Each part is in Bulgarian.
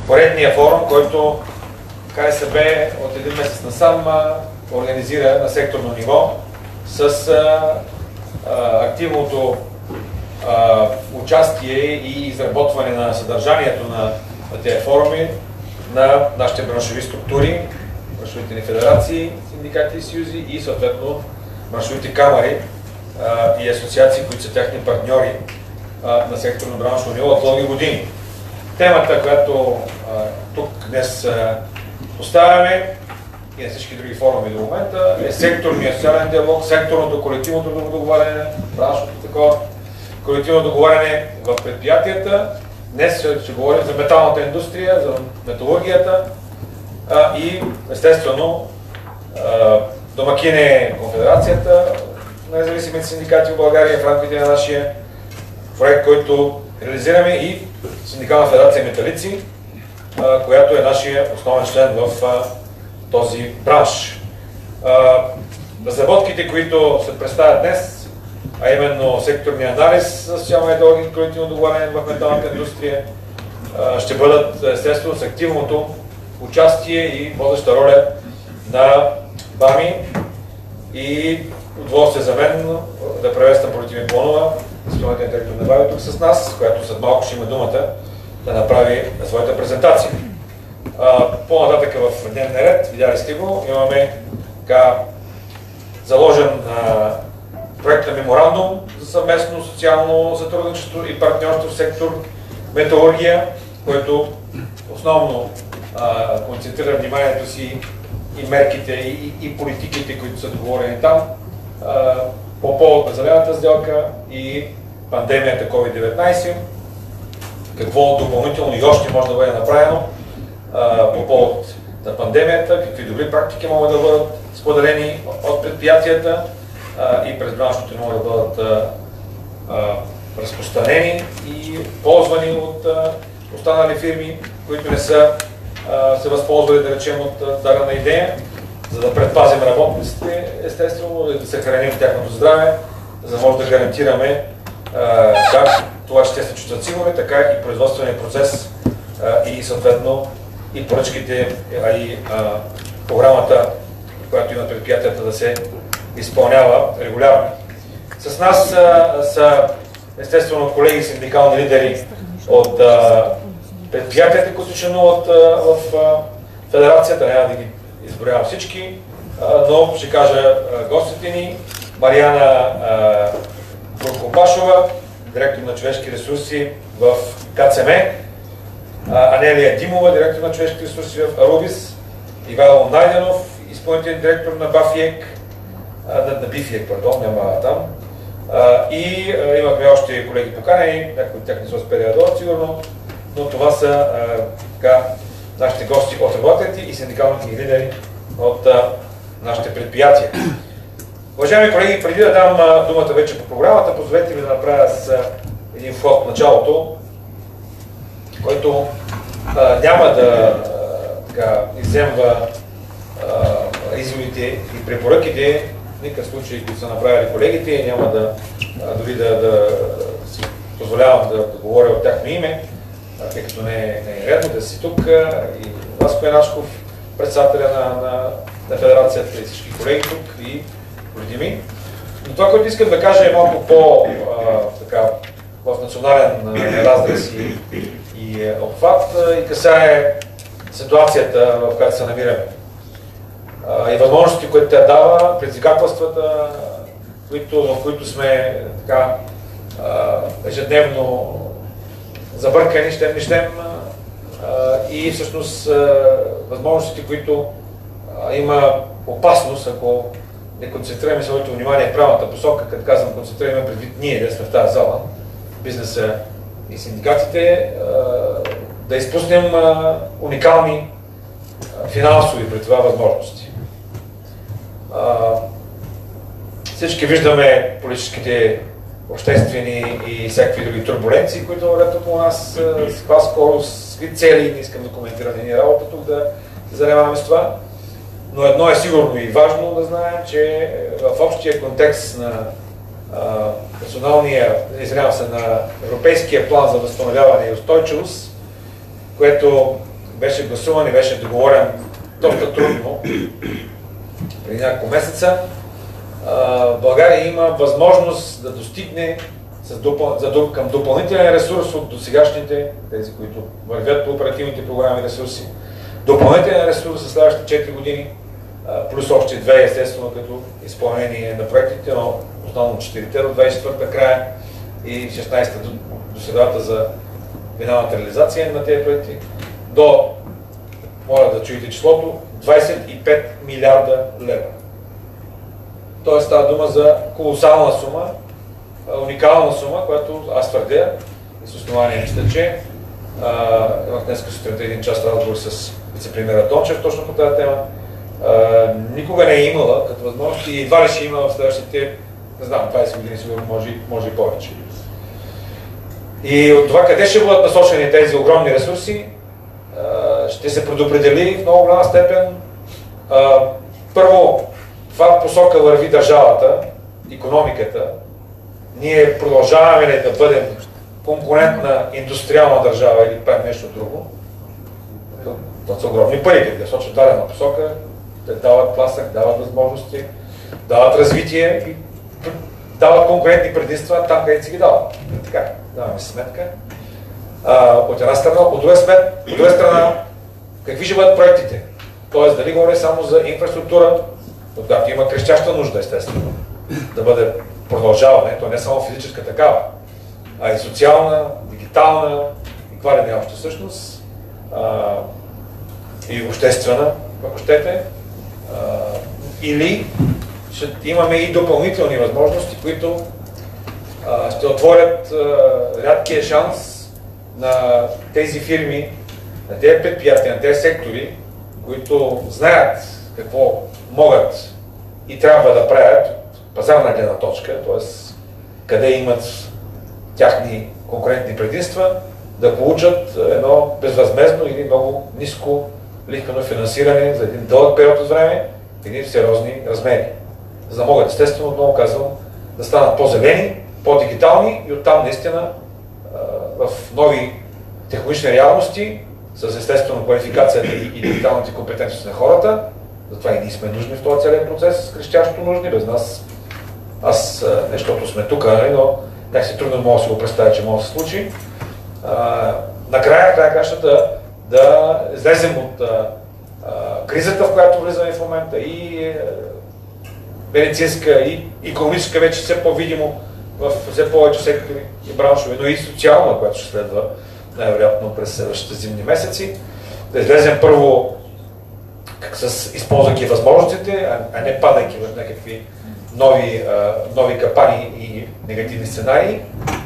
поредния форум, който КСБ от един месец насам организира на секторно ниво с активното участие и изработване на съдържанието на тези форуми на нашите браншови структури, браншовите ни федерации, синдикати и съюзи и съответно браншовите камари и асоциации, които са тяхни партньори на секторно браншово ниво от дълги години. Темата, която тук днес поставяме и на всички други форуми до момента, е секторния социален диалог, секторното колективното договаряне, браншовото такова, колективно договаряне в предприятията. Днес ще говорим за металната индустрия, за металургията и естествено домакин е Конфедерацията на независимите синдикати в България в рамките на нашия проект, който реализираме, и Синдикална федерация металици, която е нашия основен член в този бранш. Разработките, които се представят днес, а именно секторния анализ за социална идеология и колективно договаряне в металната индустрия, ще бъдат естествено с активното участие и водеща роля на БАМИ, и удоволствие за мен да приветствам Политими Плонова, изпълнителен директор на БАМИ тук с нас, която след малко ще има думата да направи своята презентация. По-нататък в дневния ред, видяли сте го, имаме заложен проект на меморандум за съвместно социално сътрудничество и партньорство в сектор металургия, който основно концентрира вниманието си и мерките и политиките, които са договорени там по повод на зелената сделка и пандемията COVID-19, какво допълнително и още може да бъде направено по повод на пандемията, какви добри практики могат да бъдат споделени от предприятията и през браншовете могат да бъдат разпространени и ползвани от останали фирми, които не са се възползвали, да речем, от дадена идея, за да предпазим работниците, естествено, и да съхраним тяхното здраве, за да може да гарантираме как това ще се чувстват сигурни, така и производствения процес и съответно и поръчките, и програмата, която имат предприятията, да се изпълнява регулярно. С нас са естествено колеги синдикални лидери от предприятията, които членуват в федерацията, няма да ги изброявам всички, но ще кажа гостите ни: Мариана Буркопашова, директор на човешки ресурси в КЦМ, Анелия Димова, директор на човешки ресурси в Арубис, Ивайло Найденов, изпълнителен директор на БАФИЕК, на БИФИЕК, пардон, няма там. И имахме още колеги поканени, някои от тях не са успели да дойдат сигурно, но това са нашите гости от работниците и синдикалните лидери от нашите предприятия. Уважаеми колеги, преди да дам думата вече по програмата, позволете ми да направя с един вход в началото, който няма да изземва изводите и препоръките, в никакъв случай, които са направили колегите, няма дори да си позволявам да говоря от тяхно име, тъй като не е редно да си тук, и Васко Янашков, председателя на федерацията, и всички колеги тук, и Политими. Но това, което искам да кажа, е малко в национален разрез и обхват, и касае ситуацията, в която се намираме. И възможностите, които тя дава, предизвикателствата, в които сме ежедневно забъркани, щем, и всъщност възможностите, които има опасност, ако не концентрираме своето внимание в правилната посока. Като казвам концентрираме предвид ние, да сме в тази зала, бизнеса и синдикатите, да изпуснем уникални финансови при това възможности. Всички виждаме политическите, обществени и всякакви други турбуленции, които вървят около нас с каква скорост, с какви цели. Не искам да коментирам ни работа тук, да се занимаваме с това. Но едно е сигурно и важно да знаем, че в общия контекст на на Европейския план за възстановяване и устойчивост, което беше гласуван и беше договорен доста трудно преди няколко месеца. България има възможност да достигне към допълнителен ресурс от досегашните, тези, които вървят по оперативните програми ресурси, допълнителен ресурс за следващите 4 години, плюс още 2, естествено, като изпълнение на проектите, но основно 4-те до 24-та края и 16-та до средата за финалната реализация на тези проекти, до, моля да чуете числото, 25 милиарда лева. Тоест става дума за колосална сума, уникална сума, която аз твърдя и с основание мисля, че имах днес сутринта един час разговор с вице-премиера Дончев точно по тази тема. Никога не е имала като възможност и едва ли ще има в следващите, не знам, 20 години сигурно, може и повече. И от това къде ще бъдат насочени тези огромни ресурси, ще се предопредели в много голяма степен. Първо, това посока върви държавата, икономиката. Ние продължаваме ли да бъдем конкурентна индустриална държава или правим нещо друго? Това са огромни пари, да сочат дадена посока, те дават тласък, дават възможности, дават развитие и дават конкурентни предимства там, където си ги дават. Така, даваме си сметка. От една страна, от друга страна, какви ще бъдат проектите? Тоест, дали говоря само за инфраструктура, от която има крещяща нужда, естествено, да бъде продължаване, то не само физическа такава, а и социална, дигитална, и каква ли не още всъщност, и обществена, ако щете, или ще имаме и допълнителни възможности, които ще отворят рядкия шанс на тези фирми, на тези предприятия, на тези сектори, които знаят какво могат и трябва да правят от пазарна гледна точка, т.е. къде имат тяхни конкурентни предимства, да получат едно безвъзмездно или много ниско лихвено финансиране за един дълъг период от време в едни сериозни размери. За да могат, естествено, отново казвам, да станат по-зелени, по-дигитални и оттам наистина в нови технологични реалности, с естествено квалификацията и дигиталните компетентности на хората. Затова и ние сме нужни в този целият процес, крещящо нужни, без нас. Аз, защото сме тук, но някакси трудно мога да си го представя, че може да се случи. Накрая, края кращата, да излезем от кризата, в която влизаме в момента, и медицинска, и икономическа, вече все по-видимо в все повече сектори и браншове, но и социална, която ще следва най-вероятно през следващите зимни месеци. Да излезем първо използвайки възможностите, а не падайки в някакви нови капани и негативни сценарии.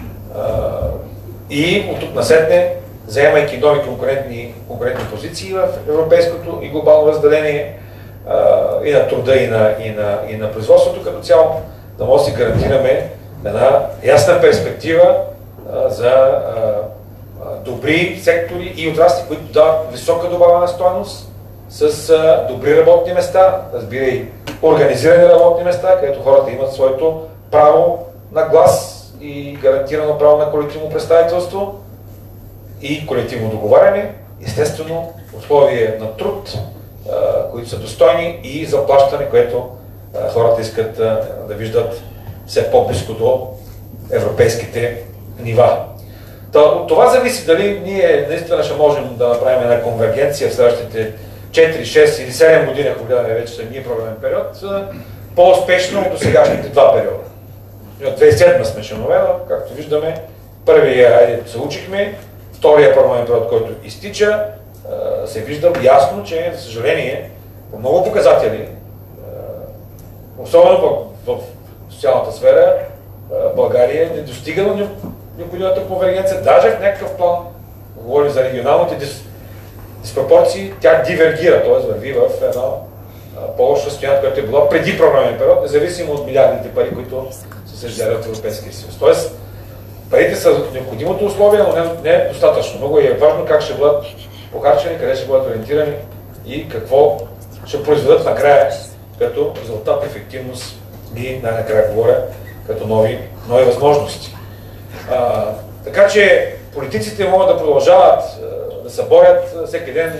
И от тук насетне, заемайки нови конкурентни позиции в европейското и глобално разделение и на труда, и на производството като цяло, да може да си гарантираме една ясна перспектива за добри сектори и отрасли, които дават висока добавена стойност, с добри работни места, разбира и организирани работни места, където хората имат своето право на глас и гарантирано право на колективно представителство и колективно договаряне, естествено условия на труд, които са достойни, и заплащане, което хората искат да виждат все по-близко до европейските нива. От това зависи дали ние наистина ще можем да направим една конвергенция в следващите 4, 6 или 7 години, ако гледаме вече самия програмен период, по-успешно от досегашните два периода. От 2007 сме членове, но както виждаме, първия се учихме, втория програмен период, който изтича, се вижда ясно, че, за съжаление, по много показатели, особено в социалната сфера, България не достига на необходимата конвергенция, даже в някакъв план, говорим за регионалните диспропорции, тя дивергира, т.е. върви в едно по-лошо състояние, което е било преди програмен период, независимо от милиардните пари, които се съжаляват в Европейския съюз. Тоест, парите са необходимото условие, но не е достатъчно. Много е важно как ще бъдат похарчени, къде ще бъдат ориентирани и какво ще произведат накрая като резултат, ефективност и най-накрая говоря като нови възможности. Така че политиците могат да продължават да се борят всеки ден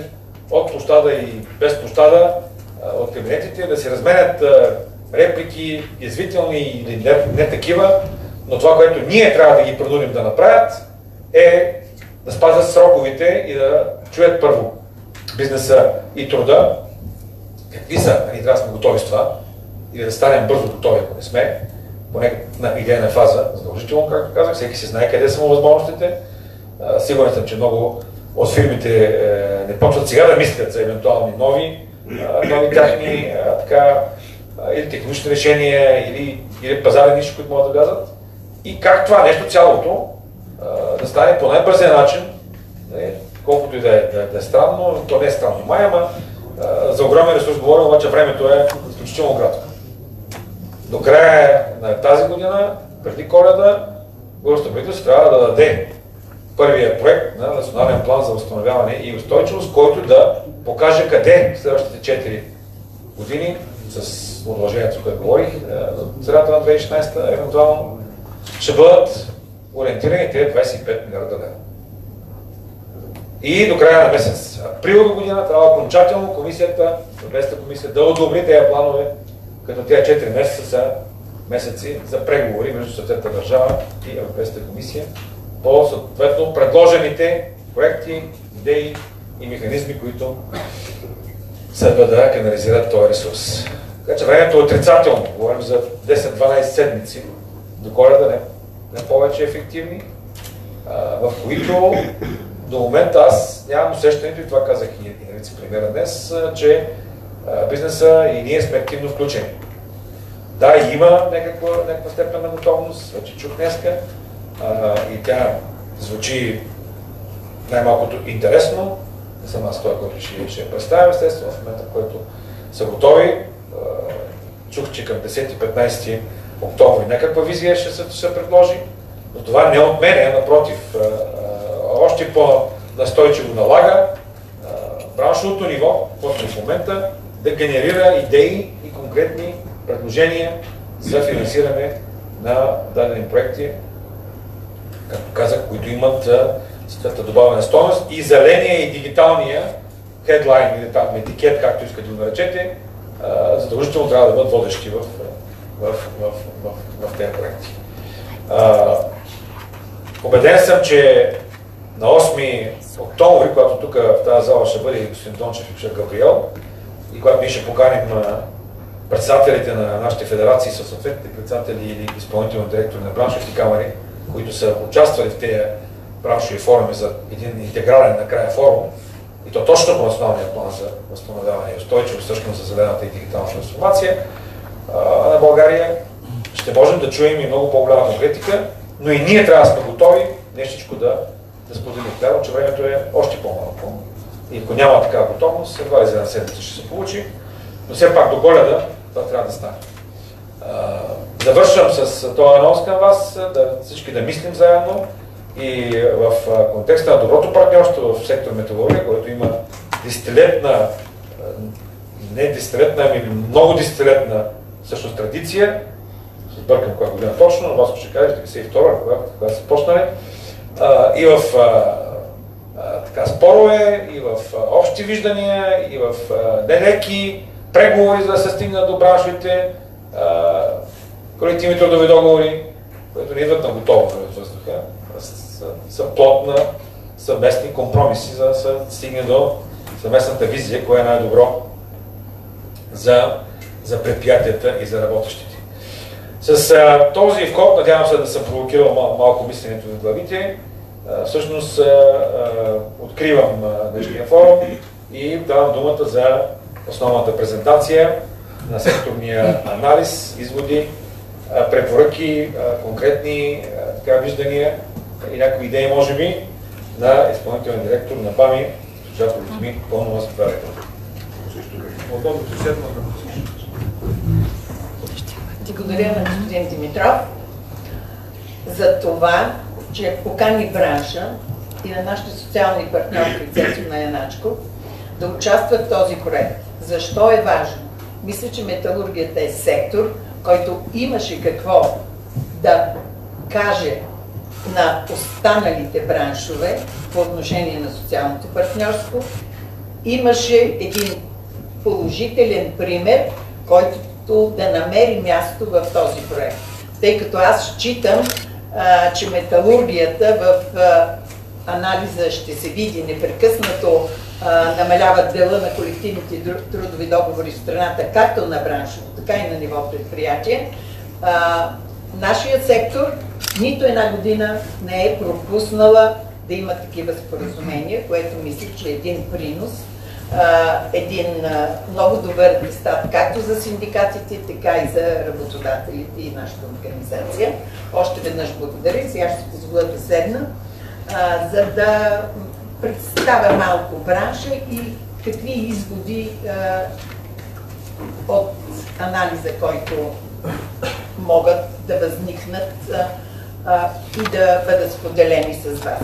от площада и без площада, от кабинетите, да се разменят реплики, язвителни или не такива, но това, което ние трябва да ги принудим да направят, е да спазят сроковете и да чуят първо бизнеса и труда. Какви са? Ние трябва да сме готови с това или да станем бързо готови, ако не сме, поне на идейна фаза, задължително, както казах, всеки си знае къде са му възможностите. Сигурен съм, че много от фирмите не почват сега да мислят за евентуални нови тяхни или технологични решения, или пазарни ниши, които могат да влязат. И как това нещо цялото да стане по най-бързия начин, колкото и да е странно, то не е странно май, ама за огромен ресурс говорим, обаче времето е изключително кратко. До края на тази година, преди Коледа, българското правителство трябва да даде първия проект на национален план за възстановяване и устойчивост, който да покаже къде в следващите 4 години, с удължението, за което говорих, средата на 2016 евентуално, ще бъдат ориентирани тези 25 милиарда лева. И до края на месец април година трябва окончателно комисията, Европейската комисия, да одобри тези планове, като тези 4 месеца са месеци за преговори между съответната държава и Европейската комисия по съответно предложените проекти, идеи и механизми, които следва да канализират този ресурс. Така че времето е отрицателно. Говорим за 10-12 седмици до Коледа, не повече ефективни, в които до момента аз нямам усещането, и това казах и на вице-премиера днес, че бизнеса и ние сме активно включени. Да, има някаква степен на готовност, вече чух днеска, и тя звучи най-малкото интересно. Не съм аз той, който ще я представя, естествено, в момента, в който са готови. Чух, че към 10-15 октомври някаква визия ще се предложи, но това не от мен, напротив, още по-настойчиво налага браншовото ниво, което в момента да генерира идеи и конкретни предложения за финансиране на дадени проекти, както казах, които имат съответната добавена стойност и зеления и дигиталния хедлайн или там етикет, както искате да го наречете, задължително трябва да бъдат водещи в тези проекти. Убеден съм, че на 8 октомври, когато тук в тази зала ще бъде господин Дончев и господин Габриел, и когато ние ще поканим председателите на нашите федерации, със съответните председатели или изпълнителни директори на браншовите камери, които са участвали в тези браншови форуми за един интегрален накрая форум, и то точно по националния план за възстановяване и устойчивост, всъщност за зелената и дигитална трансформация на България, ще можем да чуем и много по-голяма конкретика, но и ние трябва да сме готови нещичко да споделим. Вярвам, че времето е още по-малко. И ако няма такава готовност, едва ли за една седмица ще се получи, но все пак до Коледа това трябва да стане. Завършвам с този анонс към вас, всички да мислим заедно и в контекста на доброто партньорство в сектор металургия, който има десетилетна, не десетилетна, ами много десетилетна всъщност традиция, се сбъркам коя година точно, но вас ще кажа, 92-а, когато са почнали, и в спорове, и в общи виждания, и в нелеки преговори, за да се стигнат до браншовите колективни трудови договори, които не идват на готово от въздуха, са плод на съвместни компромиси, за да се стигне до съвместната визия, кое е най-добро за предприятията и за работещите. С този вход, надявам се да съм провокирал малко мисленето в главите, всъщност откривам днешния форум и давам думата за основната презентация на секторния анализ, изводи, препоръки, конкретни виждания и някои идеи, може би, на изпълнителен директор на БАМИ, госпожа Политми Пълнова. Заповядайте. Благодаря на господин Димитров за това, че покани бранша и на нашите социални партньори, лицето на Яначко, да участват в този проект. Защо е важно? Мисля, че металургията е сектор, който имаше какво да каже на останалите браншове по отношение на социалното партньорство имаше един положителен пример, който да намери място в този проект. Тъй като аз считам, че металургията в анализа ще се види непрекъснато намаляват дела на колективните трудови договори в страната, както на браншово, така и на ниво предприятие. Нашия сектор нито една година не е пропуснала да има такива споразумения, което мисля, че е един принос, един много добър атестат, както за синдикатите, така и за работодателите и нашата организация. Още веднъж благодаря и сега ще позволя да седна, за да представя малко бранша и какви изводи от анализа, който могат да възникнат и да бъдат споделени с вас.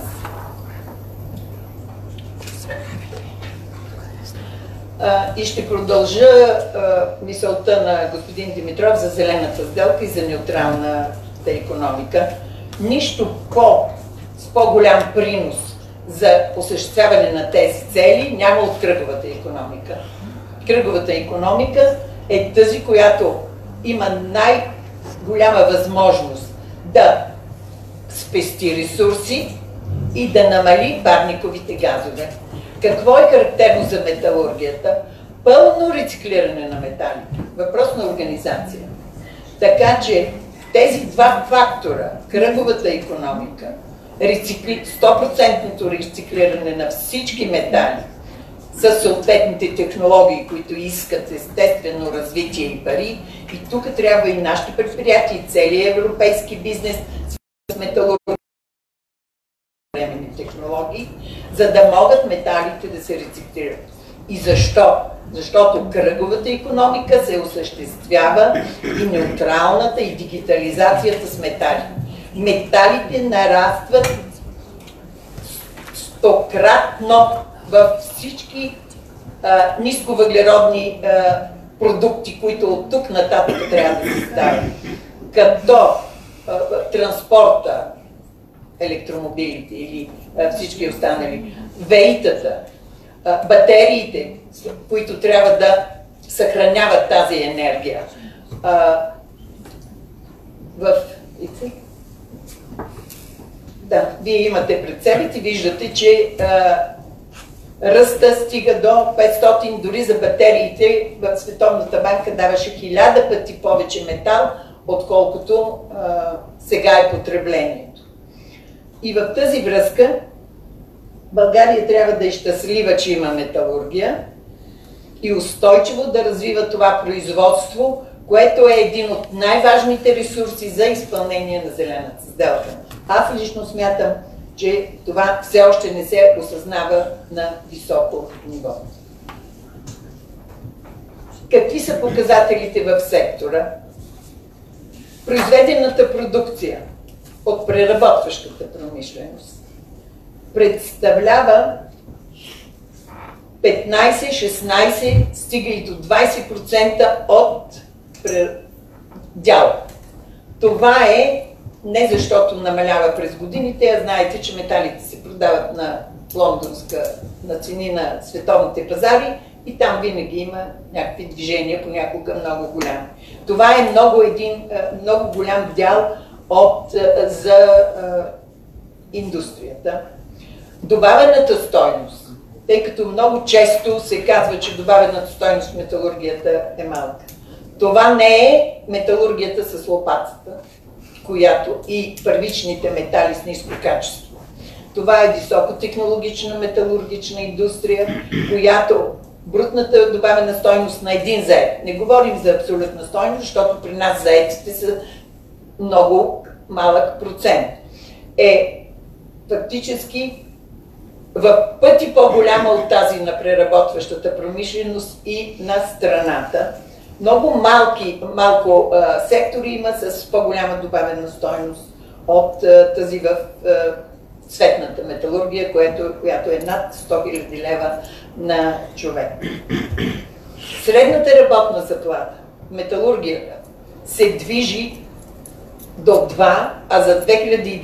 И ще продължа мисълта на господин Димитров за зелената сделка и за неутралната икономика. Нищо с по-голям принос за осъществяване на тези цели няма от кръговата икономика. Кръговата икономика е тази, която има най-голяма възможност да спести ресурси и да намали парниковите газове. Какво е характерно за металургията? Пълно рециклиране на металите. Въпрос на организация. Така че тези два фактора, кръговата икономика, 100% рециклиране на всички метали с съответните технологии, които искат естествено развитие и пари, и тук трябва и нашите предприятия, и целият европейски бизнес с металургия технологии, за да могат металите да се рециклират. И защо? Защото кръговата икономика се осъществява и неутралната, и дигитализацията с метали. Металите нарастват стократно във всички нисковъглеродни продукти, които от тук нататък трябва да се ставят. Като транспорта, електромобилите или всички останали, ВЕИ-тата, батериите, които трябва да съхраняват тази енергия. Вие имате пред себе си, виждате, че ръста стига до 500, дори за батериите в Световната банка даваше 1000 пъти повече метал, отколкото сега е потреблението. И в тази връзка България трябва да е щастлива, че има металургия и устойчиво да развива това производство, което е един от най-важните ресурси за изпълнение на зелената сделка. Аз лично смятам, че това все още не се осъзнава на високо ниво. Какви са показателите в сектора? Произведената продукция от преработващата промишленост представлява 15-16, стига и до 20% от дял. Това е не защото намалява през годините, а знаете, че металите се продават на цени на световните пазари и там винаги има някакви движения, понякога много голями. Това е много голям дял за индустрията. Добавената стойност, тъй като много често се казва, че добавената стойност в металургията е малка. Това не е металургията с лопатата, която и първичните метали с ниско качество. Това е високотехнологична металургична индустрия, която брутната добавена стойност на един зает, не говорим за абсолютна стойност, защото при нас заетите са много малък процент, е фактически в пъти по-голяма от тази на преработващата промишленост и на страната. Много малко сектори има с по-голяма добавена стойност от тази в цветната металургия, която е над 100 000 лева на човек. Средната работна заплата в металургията се движи до 2, а за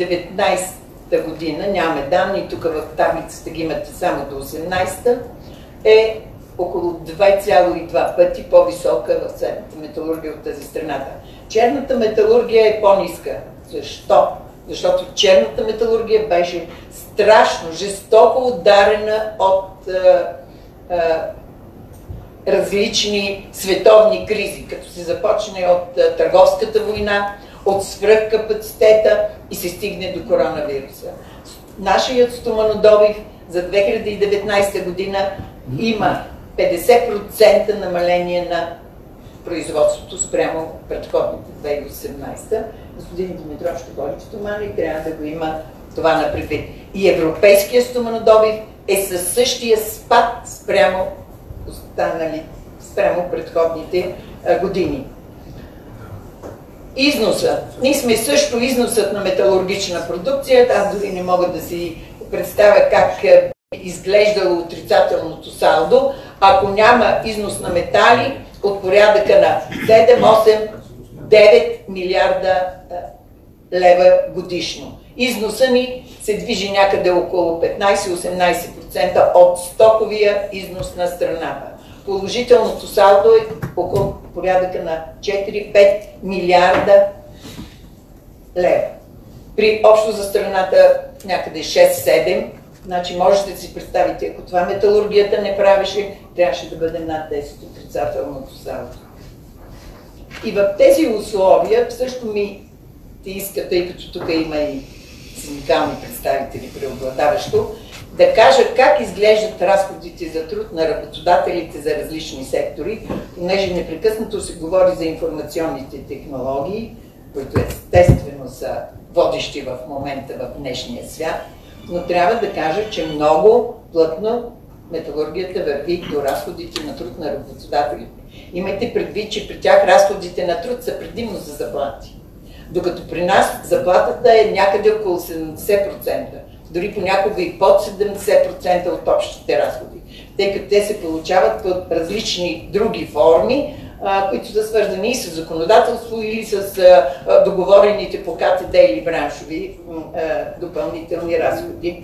2019 година, нямаме данни, тук в таблицата ги имате само до 18-та, е около 2,2 пъти по-висока в цветната металургия от тази страната. Черната металургия е по-ниска. Защо? Защото черната металургия беше страшно, жестоко ударена от различни световни кризи, като се започне от търговската война, от свръхкапацитета и се стигне до коронавируса. Нашият стоманодобив за 2019 година има 50% намаление на производството спрямо предходните 2018. Господин Димитров ще води стомана и трябва да го има това на предвид. И европейския стоманодобив е със същия спад спрямо предходните години. Износа. Ние сме също износът на металургична продукция. Аз дори не мога да си представя как изглеждало отрицателното салдо, ако няма износ на метали от порядъка на 7, 8, 9 милиарда лева годишно. Износа ни се движи някъде около 15-18% от стоковия износ на страната. Положителното салдо е около порядъка на 4-5 милиарда лева. При общо за страната някъде 6-7, значи можете да си представите, ако това металургията не правеше, трябваше да бъде над 10 отрицателното салдо. И в тези условия също ми те иска, тъй като тук има и синдикални представители преобладаващо, да кажа как изглеждат разходите за труд на работодателите за различни сектори, понеже непрекъснато се говори за информационните технологии, които естествено са водещи в момента в днешния свят, но трябва да кажа, че много плътно металургията върви до разходите на труд на работодателите. Имайте предвид, че при тях разходите на труд са предимно за заплати. Докато при нас заплатата е някъде около 70%, дори понякога и под 70% от общите разходи, тъй като те се получават под различни други форми, които са свързани и с законодателство или с договорените по КТД или браншови допълнителни разходи.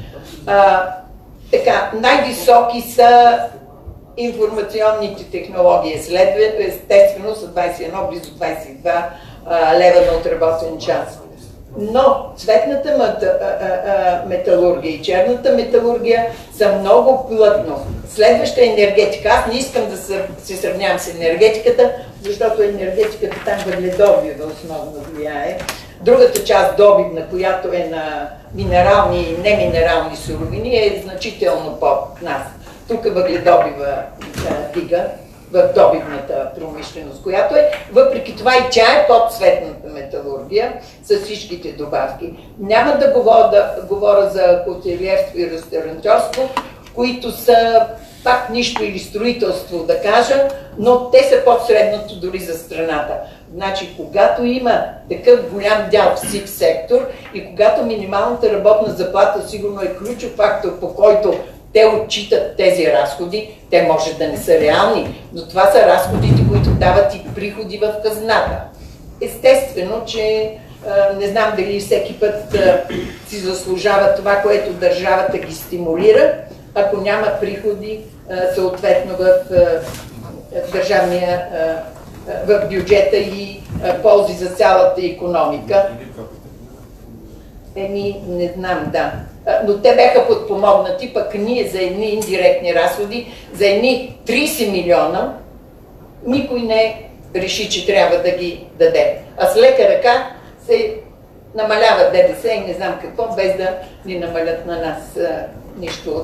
Така, най-високи са информационните технологии, естествено са 21, близо 22 лева на отработен час. Но цветната металургия и черната металургия са много плътно. Следваща енергетика. Аз не искам да се сравнявам с енергетиката, защото енергетиката там въгледобива основно влияе. Другата част добивна, която е на минерални и неминерални суровини, е значително под нас. Тук въгледобива дига в добивната промишленост, която е, въпреки това и тя е под цветната металургия с всичките добавки. Няма да говоря за хотелиерство и ресторантьорство, които са пак нищо или строителство да кажа, но те са под средното дори за страната. Значи, когато има такъв голям дял в сив сектор и когато минималната работна заплата сигурно е ключов фактор, по който те отчитат тези разходи, те може да не са реални, но това са разходите, които дават и приходи в хазната. Естествено, че не знам дали всеки път си заслужава това, което държавата ги стимулира, ако няма приходи съответно в държавния, в бюджета и ползи за цялата икономика. Не знам, да. Но те бяха подпомогнати, пък ние за едни индиректни разходи, за едни 30 милиона, никой не реши, че трябва да ги даде. А с лека ръка се намалява ДДС и не знам какво, без да ни намалят на нас нищо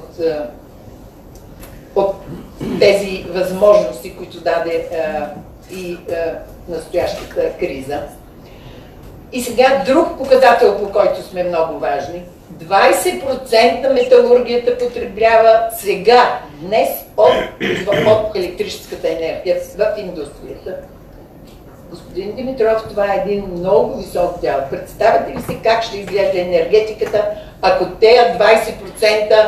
от тези възможности, които даде и настоящата криза. И сега друг показател, по който сме много важни. 20% металургията потребява сега, днес, от електрическата енергия в индустрията. Господин Димитров, това е един много висок дял. Представете ли си как ще изглежда енергетиката, ако тези 20%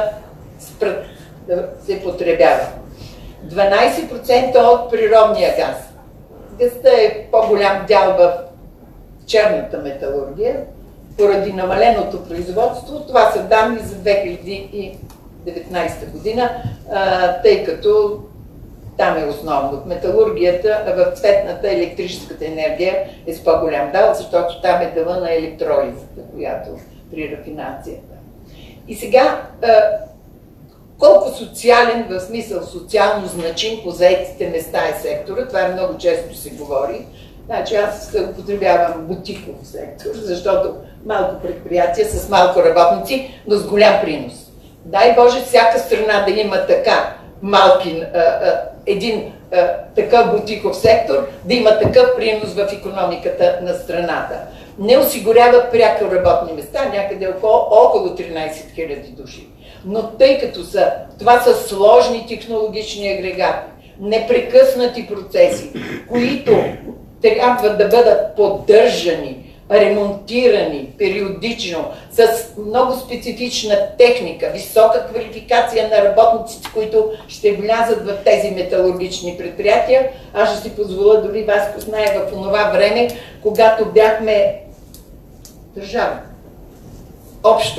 се потребява? 12% от природния газ. Газта е по-голям дял в черната металургия, поради намаленото производство. Това са данни за 2019 19-та година, тъй като там е основно. В металургията, в цветната електрическата енергия е с по-голям дял, защото там е дела на електролизата, която при рафинацията. И сега, колко социален, в смисъл социално значим по заетите места е сектора, това много често се говори. Значи аз употребявам бутиков сектор, защото малко предприятия с малко работници, но с голям принос. Дай Боже, всяка страна да има така малки, един такъв бутиков сектор, да има такъв принос в икономиката на страната. Не осигурява пряко работни места, някъде около 13 000 души. Но тъй като това са сложни технологични агрегати, непрекъснати процеси, които трябва да бъдат поддържани, ремонтирани периодично, с много специфична техника, висока квалификация на работниците, които ще влязат в тези металургични предприятия. Аз ще си позволя, дори Васко знае, в това време, когато бяхме държава, общо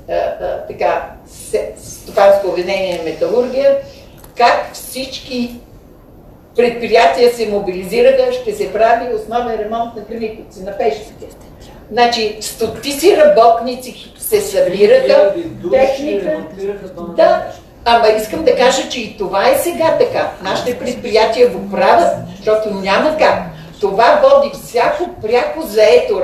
стопанско обединение на металургия, как всички предприятия се мобилизираха, ще се прави основен ремонт на Кремиковци, на пещите. Значи, стотици работници се събираха, техника. Да, ама искам да кажа, че и това е сега така. Нашите предприятия го правят, защото няма как. Това води всяко пряко заето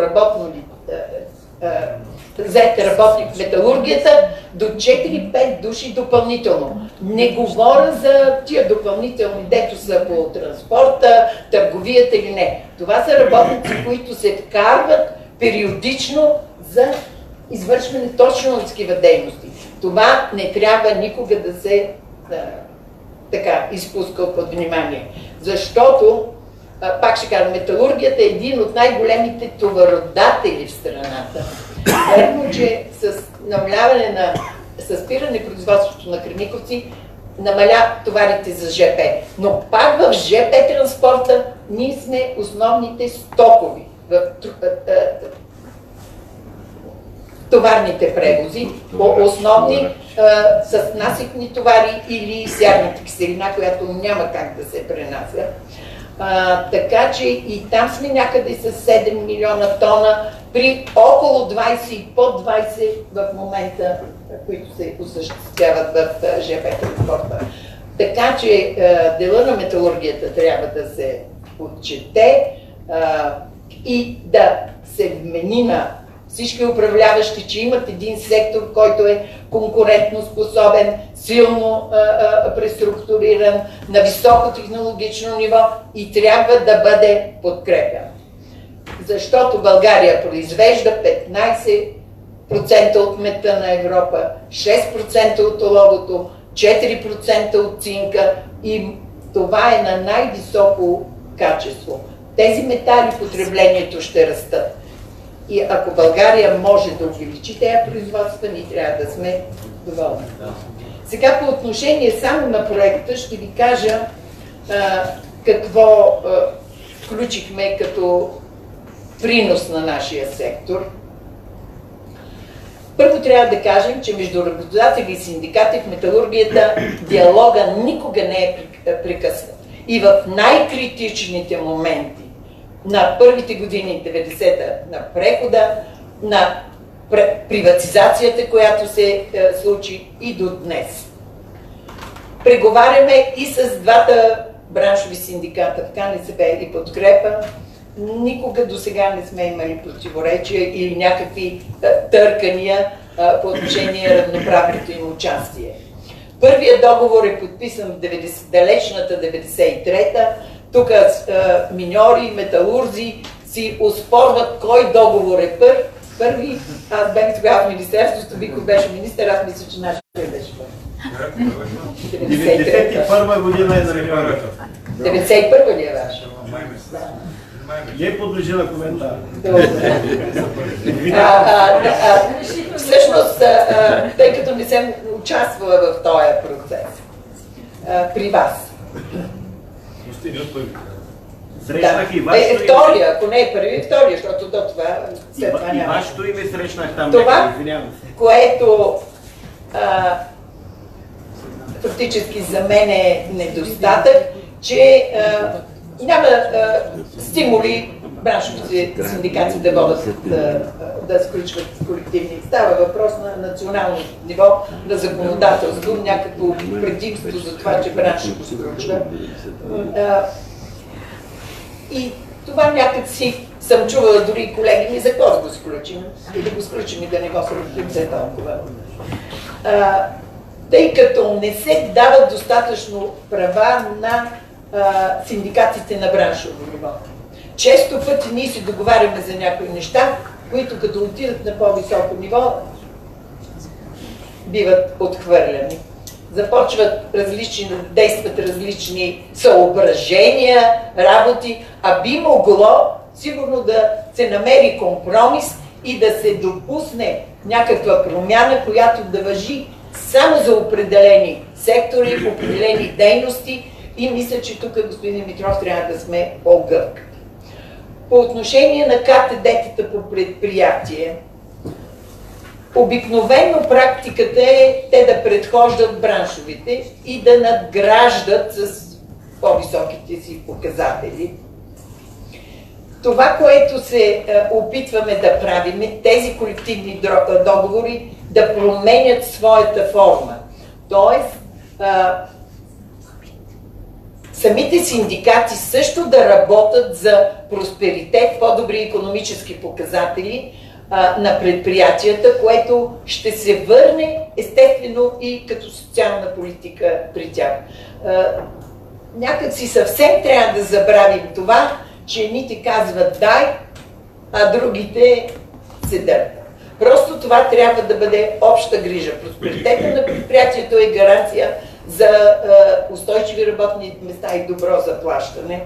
работник в металургията до 4-5 души допълнително. Не говоря за тия допълнителни, дето са по транспорта, търговията или не. Това са работници, които се вкарват периодично за извършване точно на такива дейности. Това не трябва никога да се изпуска под внимание. Защото, пак ще кажа, металургията е един от най-големите товародатели в страната. Верно, че с намаляване с спиране производството на Кремиковци намаля товарите за ЖП. Но пак в ЖП транспорта ние сме основните стокови в товарните превози, основни с насипни товари или сярната киселина, която няма как да се пренася. Така че и там сме някъде с 7 милиона тона при около 20 и под 20 в момента, които се осъществяват в ЖП транспорта. Така че дела на металургията трябва да се отчете и да се вмени на всички управляващи, че имат един сектор, който е конкурентно способен, силно преструктуриран, на високо технологично ниво и трябва да бъде подкрепен. Защото България произвежда 15% от мета на Европа, 6% от оловото, 4% от цинка и това е на най-високо качество. Тези метали потреблението ще растат. И ако България може да увеличи тези производства, ние трябва да сме доволни. Сега по отношение само на проекта ще ви кажа какво включихме като принос на нашия сектор. Първо трябва да кажем, че между работодатели и синдикати в металургията диалога никога не е прекъснат. И в най-критичните моменти на първите години 90-та на прехода, на приватизацията, която се случи и до днес. Преговаряме и с двата браншови синдиката в КНСБ и Подкрепа. Никога до сега не сме имали противоречия или някакви търкания по отношение равноправното им участие. Първият договор е подписан в далечната 93-та. Тук миньори, металурзи си оспорват кой договор е първи. Аз бях тогава в Министерството, Биков беше министър, аз мисля, че нашия беше първи. 91 година е за реформата. 91 ли е ваша? Не подлежи на коментар. Всъщност, тъй като не съм участвала в този процес, при вас. Срещнах и вашето втория, ако не е първи, втория, защото до това след това няма. И вашето име срещнах там, това, извинявам се. Което фактически за мен е недостатък, че няма стимули браншовите синдикати да водят, да сключват колективни. Става въпрос на национално ниво, на законодателство, някакво предимство за това, че браншът го сключва. И това някак си съм чувала дори и колеги ми, за какво да го сключим, и да го сключим и да не го сключим все толкова. Тъй като не се дават достатъчно права на синдикатите на браншово ниво. Често пъти ние се договаряме за някои неща, които като отидат на по-високо ниво, биват отхвърляни. Започват различни, действат различни съображения, работи, а би могло сигурно да се намери компромис и да се допусне някаква промяна, която да важи само за определени сектори, определени дейности, и мисля, че тук, господин Димитров, трябва да сме по-гъвкави. По отношение на КТД-тата по предприятие, обикновено практиката е те да предхождат браншовите и да надграждат с по-високите си показатели. Това, което се опитваме да правим, тези колективни договори да променят своята форма. Тоест, самите синдикати също да работят за просперитет, по-добри икономически показатели на предприятията, което ще се върне естествено и като социална политика при тях. Някак си съвсем трябва да забравим това, че едните казват дай, а другите се дърпат. Просто това трябва да бъде обща грижа. Просперитета на предприятието е гаранция за устойчиви работни места и добро заплащане.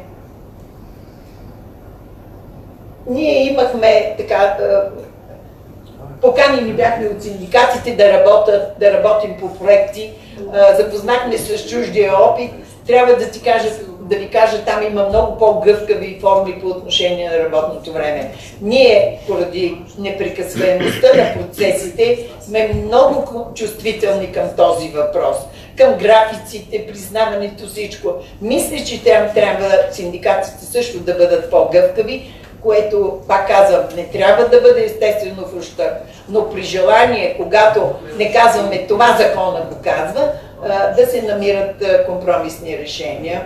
Ние имахме така, поканени бяхме от синдикатите да работим по проекти, запознахме с чуждия опит. Трябва да ви кажа, там има много по-гъвкави форми по отношение на работното време. Ние, поради непрекъсваемостта на процесите, сме много чувствителни към този въпрос. Към графиците, признаването, всичко. Мисля, че трябва синдикатите също да бъдат по-гъвкави, което, пак казвам, не трябва да бъде естествено в ущърб, но при желание, когато не казваме това закона го казва, да се намират компромисни решения.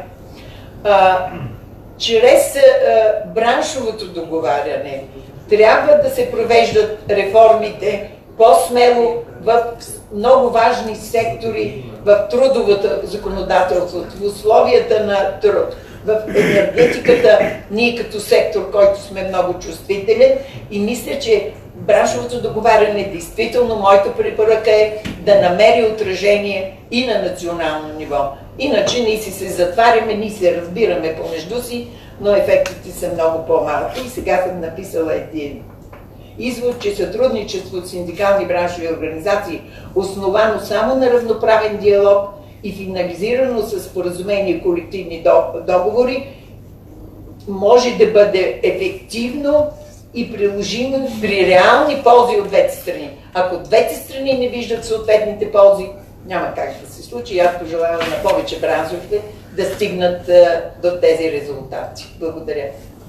Чрез браншовото договаряне трябва да се провеждат реформите по-смело в много важни сектори, в трудовото законодателство, в условията на труд, в енергетиката, ние като сектор, който сме много чувствителен, и мисля, че браншовото договаряне, действително, моята препоръка е да намери отражение и на национално ниво. Иначе ние си се затваряме, ние се разбираме помежду си, но ефектите са много по-малки. И сега съм написала един извод, че сътрудничество от синдикални браншови организации, основано само на равноправен диалог и финализирано с споразумение и колективни договори, може да бъде ефективно и приложимо при реални ползи от двете страни. Ако двете страни не виждат съответните ползи, няма как да се случи. Аз пожелавам на повече браншовите да стигнат до тези резултати. Благодаря.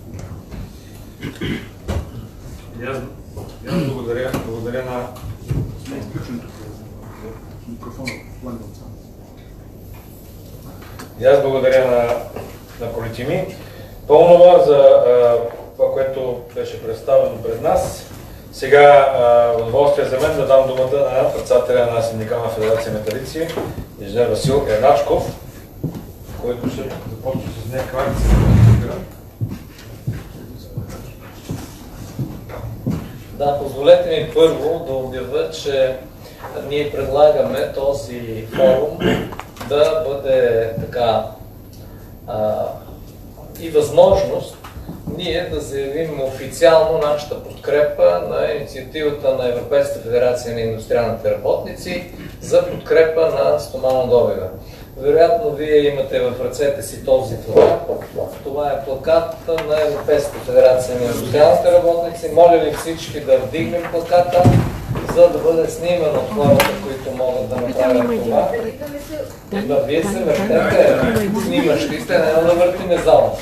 Аз благодаря на... И аз благодаря на Политими Пълнова за това, което беше представено пред нас. Сега удоволствие за мен да дам думата на председателя на Синдикална федерация металици, инженер Васил Едначков, който ще започне с някаква акция. Да, позволете ми първо да обявя, че ние предлагаме този форум да бъде така и възможност ние да заявим официално нашата подкрепа на инициативата на Европейската федерация на индустриалните работници за подкрепа на стоманодобива. Вероятно, вие имате в ръцете си този плакат. Това е плакат на Европейската федерация на индустриалните работници. Моля ви всички да вдигнем плаката, за да бъде сниман от хората, които могат да направят това. Вие се въртете, снимащите, няма да въртиме залата.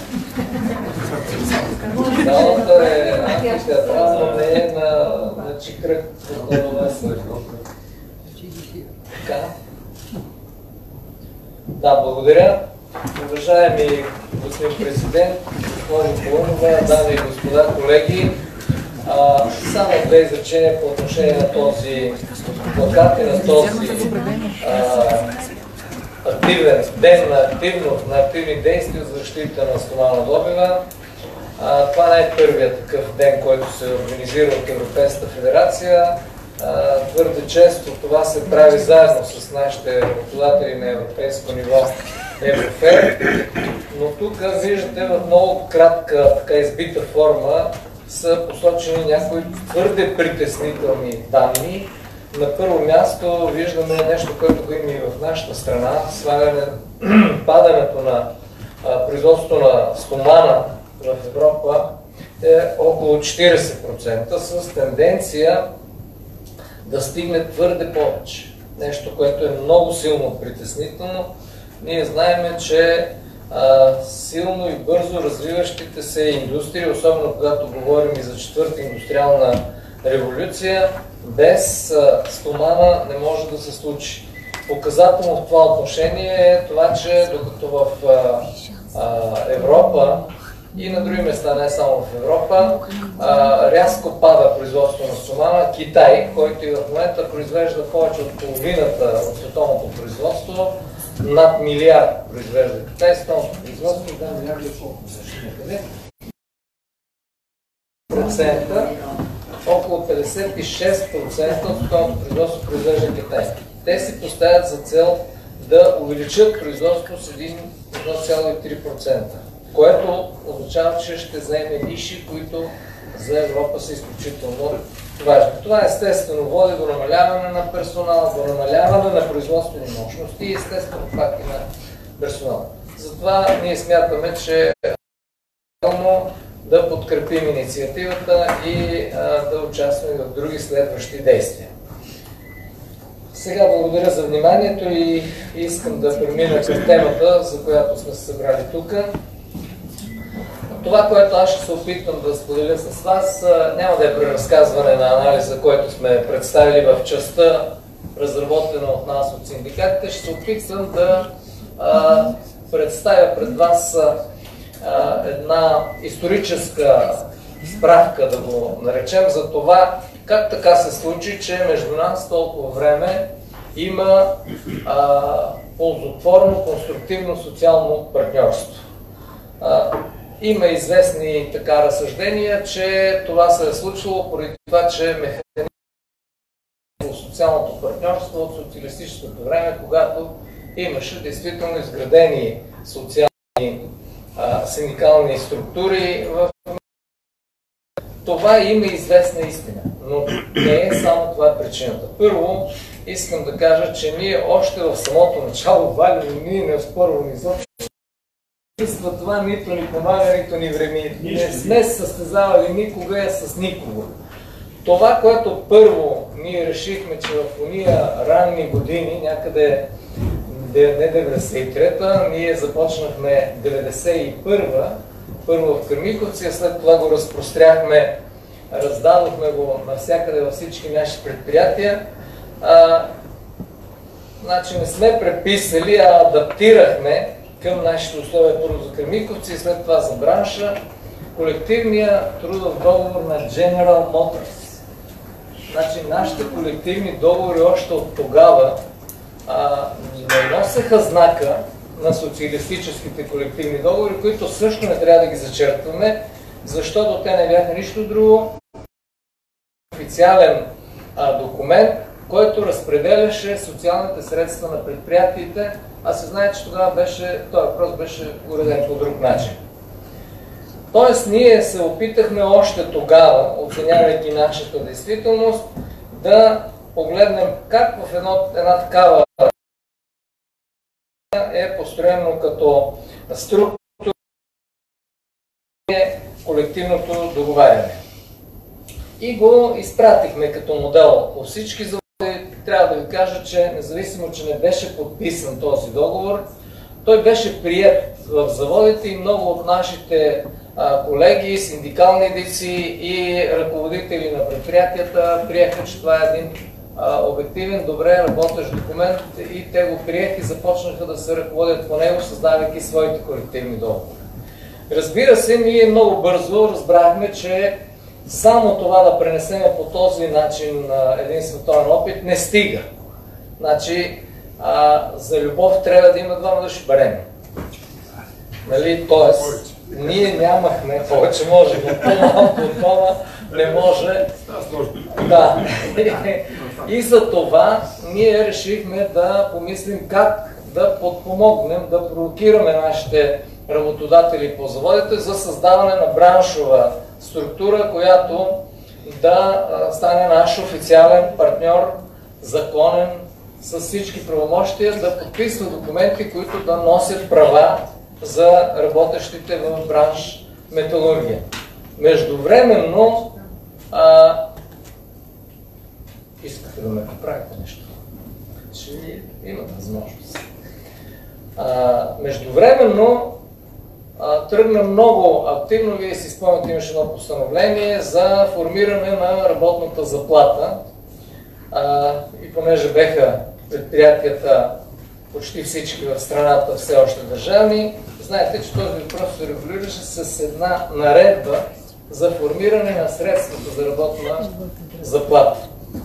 Залата е антитеатрална, не е на чикрък. Така. Да, благодаря. Уважаеми господин президент, госпожо Паунова, дами и господа, колеги, само две изречения по отношение на този плакат и на този активен ден на активност, на активни действия за защита на стоманодобива. Това не е първият такъв ден, който се организира от Европейската федерация. Твърде често това се прави заедно с нашите работодатели на европейско ниво Еврофер, но тук виждате в много кратка, така избита форма са посочени някои твърде притеснителни данни. На първо място виждаме нещо, което го има и в нашата страна, падането на производството на стомана в Европа е около 40%, с тенденция да стигне твърде повече. Нещо, което е много силно притеснително. Ние знаем, че силно и бързо развиващите се индустрии, особено когато говорим и за четвърта индустриална революция, без стомана не може да се случи. Показателно в това отношение е това, че докато в Европа и на други места, не само в Европа, рязко пада производството на стомана, Китай, който и в момента произвежда повече от половината от световното производство, над милиард произвежда Китай, световното производство, да, милиарди и колко някъде. Около 56% от световното производство произвежда Китай. Те си поставят за цел да увеличат производството с 1,3%, което означава, че ще заеме ниши, които за Европа са изключително важни. Това естествено води до намаляване на персонал, до намаляване на производствени мощности и естествено пак и на персонал. Затова ние смятаме, че е реално да подкрепим инициативата и да участваме в други следващи действия. Сега благодаря за вниманието и искам да премина към темата, за която сме се събрали тук. Това, което аз ще се опитвам да споделя с вас, няма да е преразказване на анализа, който сме представили в частта, разработена от нас от синдикатите. Ще се опитвам да представя пред вас една историческа справка, да го наречем, за това как така се случи, че между нас толкова време има ползотворно, конструктивно социално партньорство. Има известни така разсъждения, че това се е случило поради това, че механизмът по социалното партньорство от социалистическото време, когато имаше действително изградени социални синдикални структури в това има известна истина, но не е само това причината. Първо, искам да кажа, че ние още в самото начало, Валю, ние не оспорваме изобщо. Това нито ни помага, нито ни време. Не сме се състезавали никога с никого. Това, което първо ние решихме, че в уния ранни години, някъде не 93-та, ние започнахме 91-та, първо в Кремиковци, след това го разпростряхме, раздадохме го навсякъде във всички наши предприятия. Значи не сме преписали, а адаптирахме към нашите условия първо за Кремиковци и след това за бранша колективния трудов договор на General Motors. Значи нашите колективни договори още от тогава не носеха знака на социалистическите колективни договори, които също не трябва да ги зачертваме, защото те не бяха нищо друго. Официален документ, който разпределяше социалните средства на предприятията, а се знае, че тогава този въпрос беше уреден по друг начин. Тоест, ние се опитахме още тогава, оценявайки нашата действителност, да погледнем как в една такава е построено като структура колективното договаряне. И го изпратихме като модел по всички заводи, трябва да ви кажа, че независимо, че не беше подписан този договор, той беше приет в заводите и много от нашите колеги, синдикални дейци и ръководители на предприятията приеха, че това е един обективен, добре работещ документ и те го приеха и започнаха да се ръководят по него, създавайки своите колективни договори. Разбира се, ние много бързо разбрахме, че само това да пренесем по този начин един световен опит не стига. Значи, за любов трябва да има двама души бареми. Нали? Тоест, ние нямахме, повече може, но по-малко от това не може. Да. И за това ние решихме да помислим как да подпомогнем, да провокираме нашите работодатели по заводите за създаване на браншова структура, която да стане наш официален партньор, законен, с всички правомощия, да подписва документи, които да носят права за работещите в бранш металургия. Междувременно, искате да ме поправите нещо? Ще има възможност. Междувременно тръгна много активно, вие си спомняте, имаше едно постановление за формиране на работната заплата. И понеже беха предприятията почти всички в страната все още държавни, знаете, че този въпрос се регулираше с една наредба за формиране на средствата за работна заплата.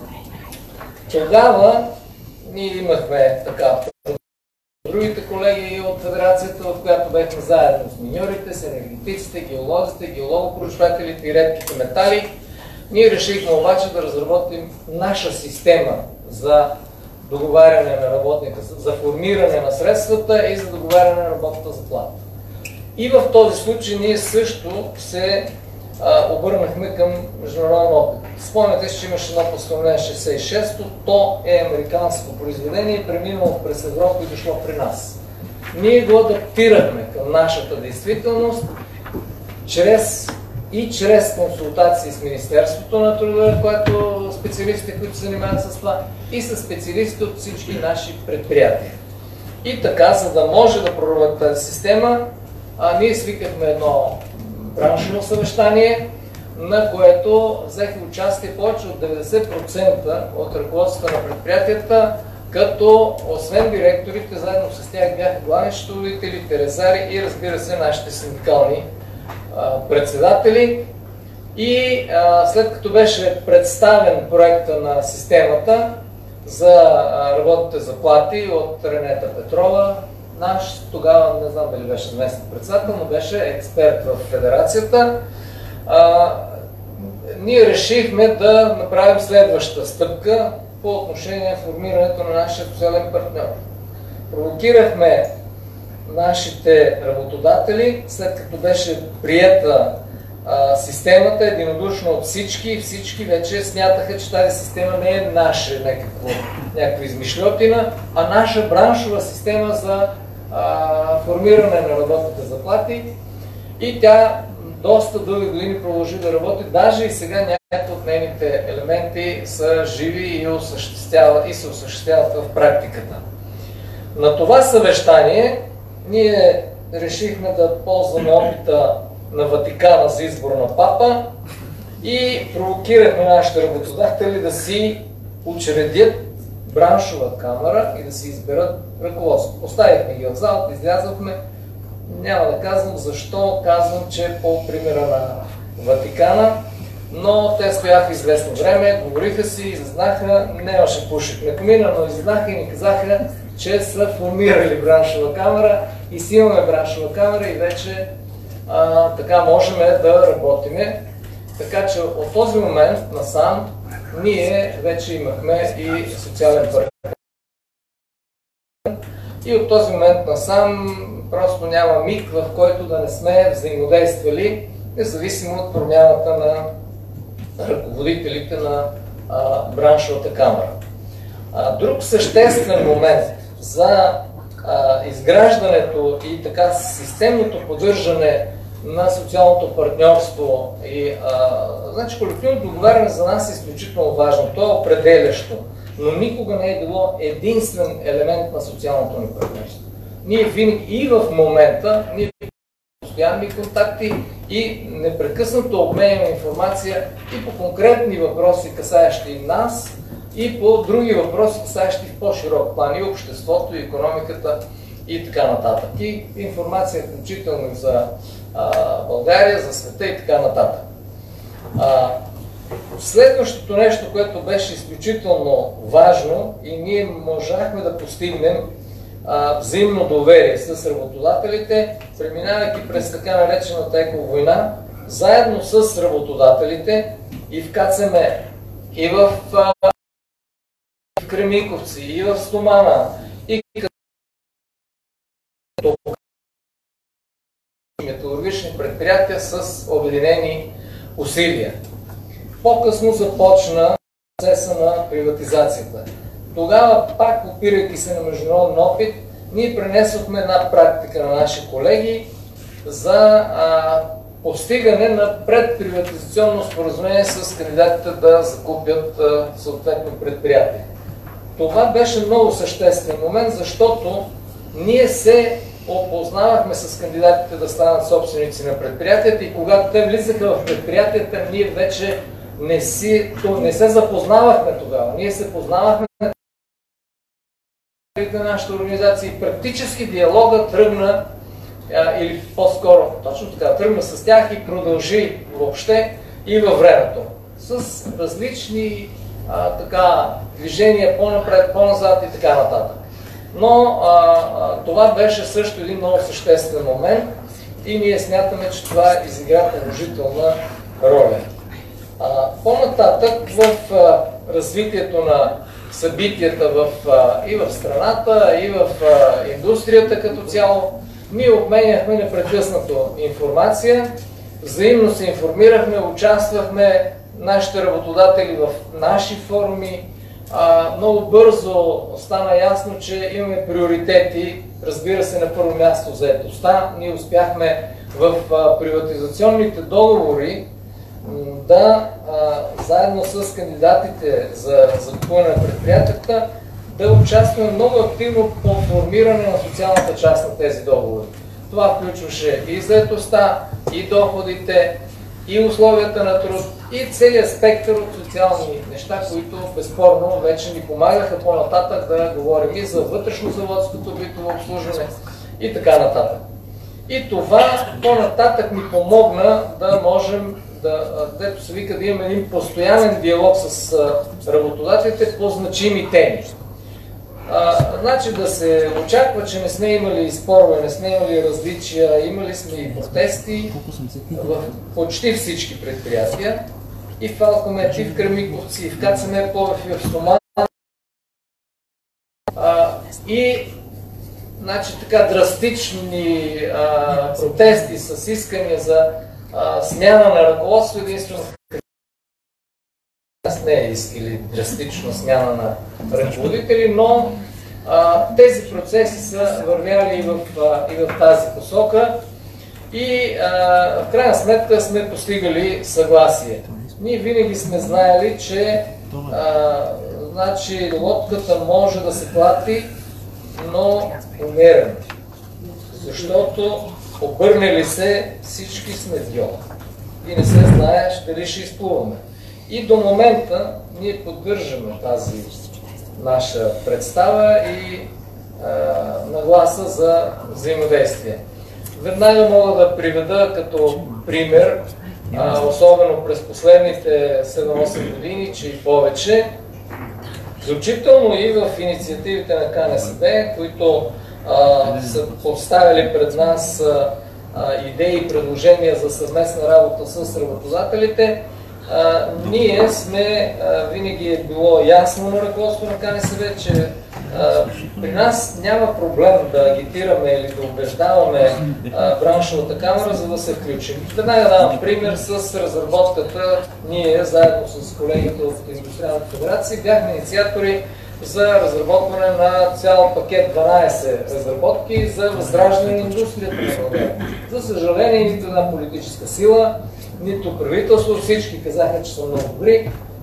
Тогава ние имахме така другите колеги от федерацията, в която бехме заедно с миньорите, с енергетиците, геолозите, геологопроучвателите и редките метали. Ние решихме обаче да разработим наша система за договаряне на работника, за формиране на средствата и за договаряне на работната заплата. И в този случай ние също се обърнахме към международен опит. Спомняте си, че имаше едно постановление 66-то, то е американско произведение, преминало през Европа и дошло при нас. Ние го адаптирахме към нашата действителност чрез консултации с Министерството на труда, което специалистите, които се занимават с това, и с специалисти от всички наши предприятия. И така, за да може да проработи тази система, ние свикахме едно браншово съвещание, на което взеха участие повече от 90% от ръководството на предприятията, като освен директорите, заедно с тях бяха главни счетоводители, терезари и разбира се нашите синдикални председатели. И след като беше представен проекта на системата за работните заплати от Ренета Петрова, наш тогава, не знам дали беше заместник председател, но беше експерт в федерацията, ние решихме да направим следващата стъпка по отношение на формирането на нашия социален партньор. Провокирахме нашите работодатели, след като беше приета системата единодушно от всички вече смятаха, че тази система не е наша някаква измишльотина, а наша браншова система за формиране на работните заплати. И тя доста дълги години продължи да работи, даже и сега някои от нейните елементи са живи и се осъществяват в практиката. На това съвещание ние решихме да ползваме опита на Ватикана за избор на папа и провокирахме нашите работодатели да си учредят браншова камара и да си изберат ръководство. Поставихме ги в залата, излязохме. Няма да казвам защо, казвам, че по примера на Ватикана, но те стояха известно време, говориха си, иззнаха, нямаше пушек на комина, но иззнаха и ни казаха, че са формирали браншова камера и си имаме браншова камера и вече така можем да работиме. Така че от този момент насам ние вече имахме и социален партньор. И от този момент насам просто няма миг, в който да не сме взаимодействали, независимо от промяната на ръководителите на браншовата камера. Друг съществен момент за изграждането и така системното поддържане на социалното партньорство и значи колективното договаряне за нас е изключително важно. То е определящо. но никога не е било единствен елемент на социалното ни партньорство. Ние винаги и в момента, ние постоянни контакти и непрекъснато обменяме информация и по конкретни въпроси, касаещи нас, и по други въпроси, касаещи в по-широк план и обществото, и икономиката и така нататък. И информация включително за България, за света и така нататък. Следващото нещо, което беше изключително важно и ние можахме да постигнем взаимно доверие с работодателите, преминавайки през така наречената ековойна, заедно с работодателите и в КЦМ, и в Кремиковци, и в Стомана, и металургични предприятия с обединени усилия. По-късно започна процеса на приватизацията. Тогава, пак опирайки се на международен опит, ние пренесохме една практика на наши колеги за постигане на предприватизационно споразумение с кандидатите да закупят съответно предприятие. Това беше много съществен момент, защото ние се опознавахме с кандидатите да станат собственици на предприятията и когато те влизаха в предприятията, ние вече не се запознавахме тогава. Ние се познавахме на нашата организация и практически диалога тръгна, или по-скоро точно така, тръгна с тях и продължи въобще и във времето. С различни движения по-напред, по-назад и така нататък. Но това беше също един много съществен момент и ние смятаме, че това изигра положителна роля. По-нататък в развитието на събитията и в страната, и в индустрията като цяло, ние обменяхме непрекъснато информация, взаимно се информирахме, участвахме нашите работодатели в наши форуми. Много бързо стана ясно, че имаме приоритети, разбира се, на първо място заетостта. Ние успяхме в приватизационните договори да, заедно с кандидатите за закупуване на предприятията, да участваме много активно по формиране на социалната част на тези договори. Това включваше и заетостта, и доходите, и условията на труд, и целият спектър от социални неща, които безспорно вече ни помагаха по-нататък да говорим и за вътрешно-заводското битово обслужване и така нататък. И това по-нататък ни помогна да можем дето се вика, да имаме един постоянен диалог с работодателите по значими теми. Значи да се очаква, че не сме имали спорове, не сме имали различия, имали сме и протести в почти всички предприятия, и в Алкомет, и в Кремиковци, и в КЦМ Пловдив, и в Стомана. И значи, така драстични протести с искания за смяна на ръководство, единствено не е искали драстична смяна на ръководители, но тези процеси са вървяли и в тази посока и в крайна сметка сме постигали съгласие. Ние винаги сме знаели, че значи, лодката може да се плати, но умерено, защото обърне ли се, всички сме в йога и не се знаеш дали ще изплуваме. И до момента ние поддържаме тази наша представа и нагласа за взаимодействие. Веднага мога да приведа като пример, особено през последните 7-8 години, че и повече, включително и в инициативите на КНСБ, които са поставили пред нас идеи и предложения за съвместна работа с работодателите. Ние сме, винаги е било ясно на ръководство на КНСБ, че при нас няма проблем да агитираме или да убеждаваме браншовата камера, за да се включим. Веднага давам пример с разработката. Ние, заедно с колегите от Индустриалната федерация, бяхме инициатори за разработване на цял пакет 12 разработки за възраждане на индустрията на България. За съжаление, нито една политическа сила, нито правителство, всички казаха, че са много добри,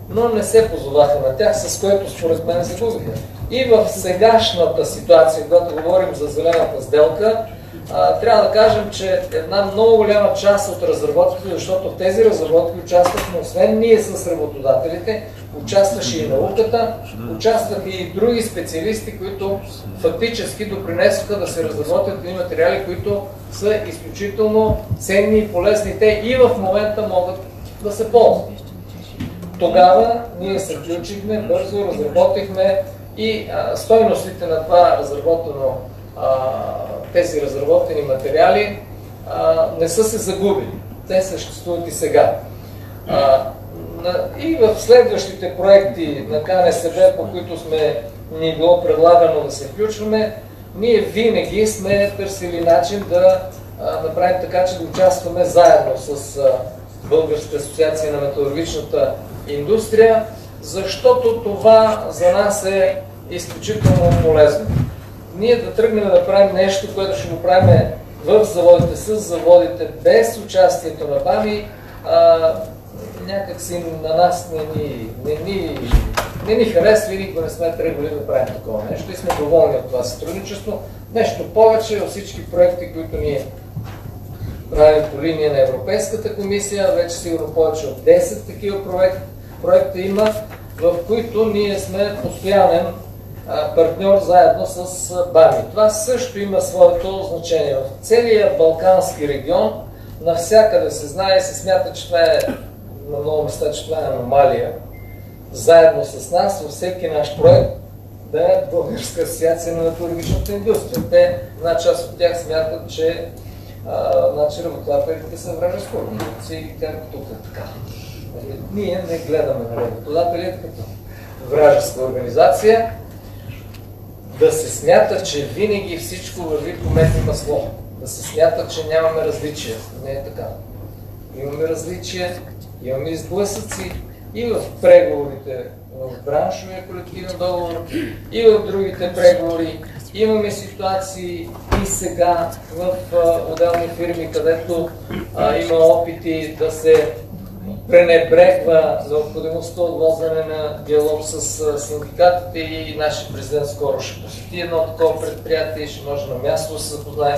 но не се позоваха на тях, с което според мен загубиха. И в сегашната ситуация, когато говорим за зелената сделка, трябва да кажем, че една много голяма част от разработките, защото в тези разработки участвахме, освен ние с работодателите, участваше и науката, участваха и други специалисти, които фактически допринесоха да се разработят и материали, които са изключително ценни и полезни. Те и в момента могат да се ползват. Тогава ние се включихме, бързо разработихме и стойностите на това разработено, тези разработени материали не са се загубили. Те съществуват и сега. И в следващите проекти на КНСБ, по които ни било предлагано да се включваме, ние винаги сме търсили начин да направим така, че да участваме заедно с Българската асоциация на металургичната индустрия, защото това за нас е изключително полезно. Ние да тръгнем да правим нещо, което ще го правим в заводите, с заводите, без участието на БАМИ, някак си на нас не ни харесва и никога не сме тръгвали да правим такова нещо и сме доволни от това сътрудничество. Нещо повече от всички проекти, които ние правим по линия на Европейската комисия, вече сигурно повече от 10 такива проекта има, в които ние сме постоянен партньор заедно с БАМИ. Това също има своето значение. В целия Балкански регион навсякъде се знае и се смята, че това е на много места, че това е аномалия. Заедно с нас, във всеки наш проект, да е Българска асоциация на металургичната индустрия. Те, една част от тях смятат, че работодателите са вражеска организация и как тук е така. Ние не гледаме на работодателите като вражеска организация. Да се смята, че винаги всичко върви по мед и масло. Да се смята, че нямаме различия. Не е така. Имаме различия, имаме изблъсъци и в преговорите в браншовия колективен договор, и в другите преговори. Имаме ситуации и сега в отделни фирми, където има опити да се пренебрегва необходимостта от водене на диалог с синдикатите и нашия президент скоро ще посети едно такова предприятие и ще може на място да се запознае.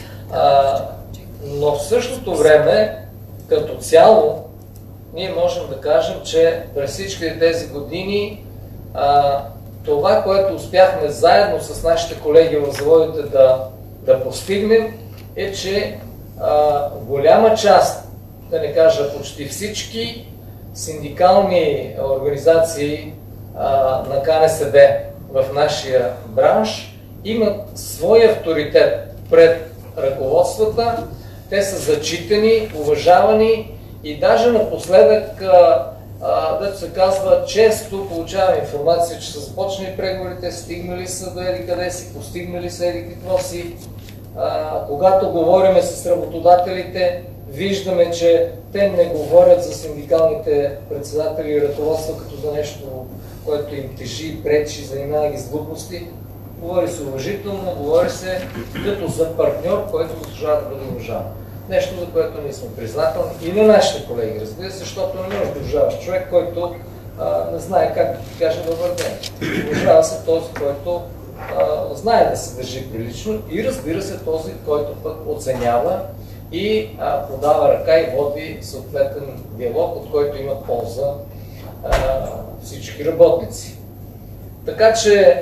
Но в същото време, като цяло, ние можем да кажем, че през всички тези години това, което успяхме заедно с нашите колеги в заводите да постигнем, е, че голяма част, да не кажа почти всички синдикални организации на КНСБ в нашия бранш имат свой авторитет пред ръководствата. Те са зачитани, уважавани и даже напоследък, дето се казва, често получаваме информация, че са започнали преговорите, стигнали са до еди къде си, постигнали са еди какво си. Когато говорим с работодателите, виждаме, че те не говорят за синдикалните председатели и ръководства като за нещо, което им тежи, пречи, занимава ги с глупости. Говори се уважително, говори се като за партньор, който заслужава да бъде уважаван. Нещо, за което ние сме признателни и на нашите колеги, разбира се, защото не може да уважаваш човек, който не знае как да ти каже добър ден. Уважава се този, който знае да се държи прилично и разбира се този, който пък оценява и подава ръка и води съответен диалог, от който имат полза всички работници. Така че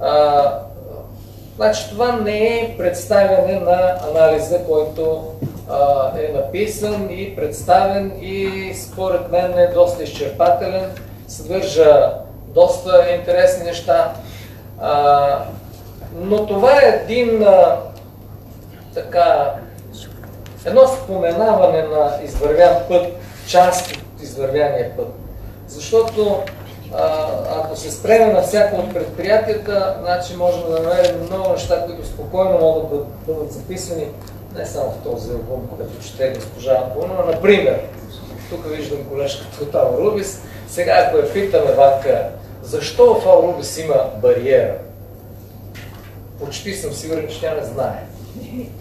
значи, това не е представяне на анализа, който е написан и представен и според мен е доста изчерпателен, съдържа доста интересни неща. Но това е едно споменаване на извървян път, част от извървяния път. Защото ако се спреме на всяко от предприятията, значи можем да намерим много неща, които спокойно могат да бъдат записани не само в този албум, като чете госпожа Антонова. Например, тук виждам колежката от Аурубис. Сега, ако я питаме, Ванка, защо в Аурубис има бариера? Почти съм сигурен, че тя не знае.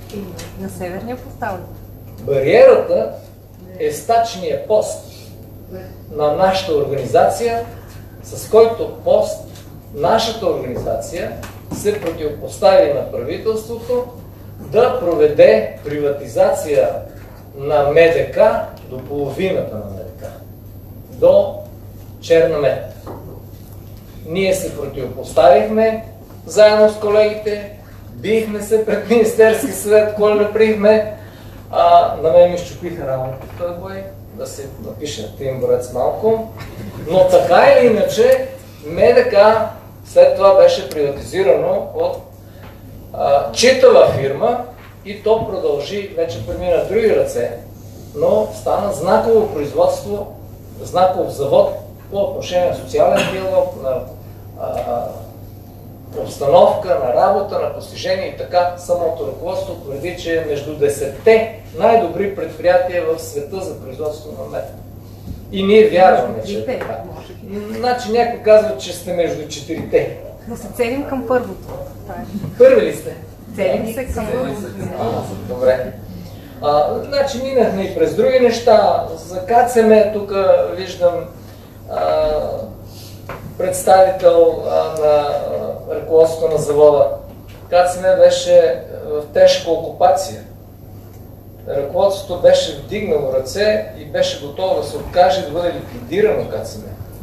На северния поставен. Бариерата е стачния пост. на нашата организация, с който пост нашата организация се противопостави на правителството да проведе приватизация на МДК до половината на МДК, до черна мед. Ние се противопоставихме заедно с колегите, бихме се пред Министерски съвет, кой наприхме, на мен ми щупиха работата, бой, да се напише Тим Борец малко, но така или иначе МДК след това беше приватизирано от читава фирма и то продължи, вече премина в други ръце, но стана знаково производство, знаков завод по отношение на социален диалог, на обстановка, на работа, на постижение и така самото ръководство твърди, че е между 10-те най-добри предприятия в света за производство на мед. И ние вярваме, че е така. Значи някой казва, че сте между 4-те. Да се целим към първото. Първи ли сте? Целим се към първото. Добре. Значи минахме и през други неща. За КЦМ тук виждам представител на ръководството на завода. КЦМ беше в тежка окупация. Ръководството беше вдигнало ръце и беше готово да се откаже да бъде ликвидирано КЦМ.